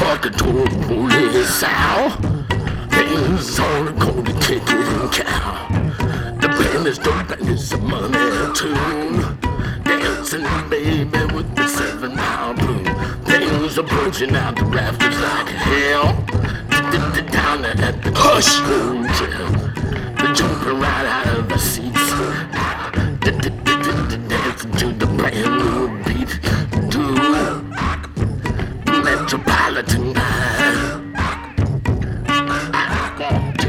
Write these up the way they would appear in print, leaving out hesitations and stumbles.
fucking told the police out. Things on the cold kicking cow. The band is dope and it's a money tune. Dancing baby with the 7-mile boom. Things are bulging out the rafters like hell. Down at the Hush Hotel. They're jumping right out of the seats. Dancing to the brand new beat. Do Metropolitan Live. Do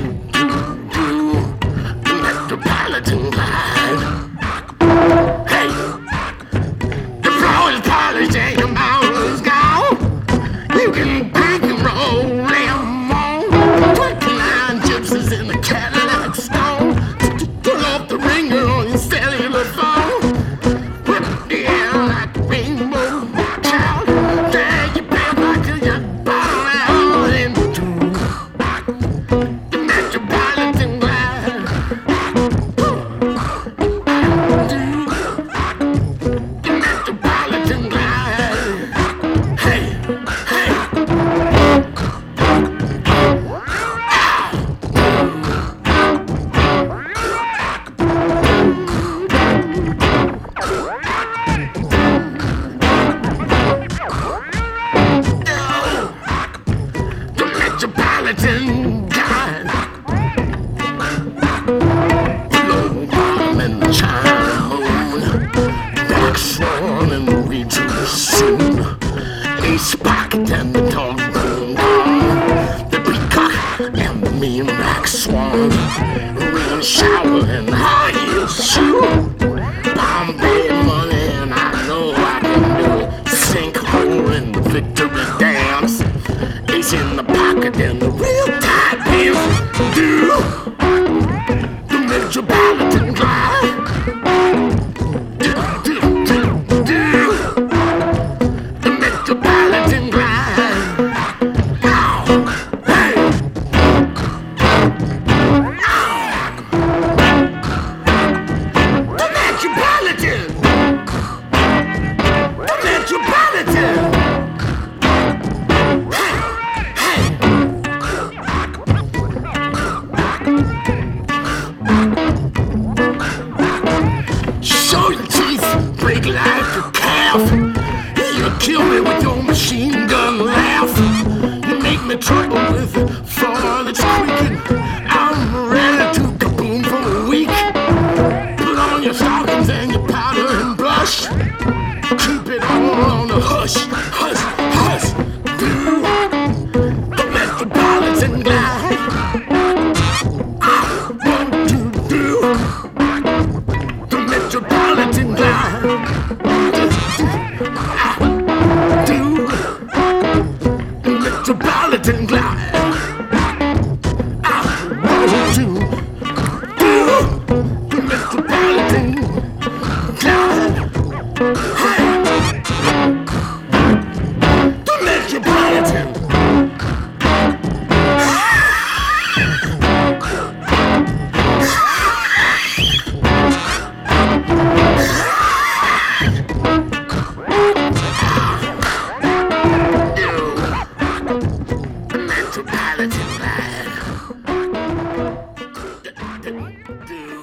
Metropolitan Live. Hey, the floor is polished and your mouth is gone. You can pick and roll them on. 29 gypsies in the Cadillac Stone. Pull off the ringer on your cellular phone. Whip the air like a rainbow child. Drag your pants back till you bottom out into the Metropolitan Live. The Metropolitan Live. Hey, hey. The Metropolitan God. Blow bomb and the China moon. Black Swan and the regional scene. Ace Pocket and the Tom Boom. The Peacock and the mean Black Swan. Rain shower and high heel shoe. Bombay money and I know I can do it. Sinkhole in the victory dance. Ace in the pocket and the real tight pants. Do the Metropolitan Drive. Do the Metropolitan Drive. Now, hey. The Metropolitan. The Metropolitan. Show your teeth, break like a calf. You kill me with your machine gun laugh. You make me trouble with the floor that's creaking. I'm ready to kaboom for a week. Put on your stockings and your powder and blush. Keep it all on the hush, hush, hush. Do the Metropolitan Live. I want to do the Metropolitan Live. Do the Metropolitan Live. I want to do the Metropolitan Live. Hey, the Metropolitan. The Metropolitan Live.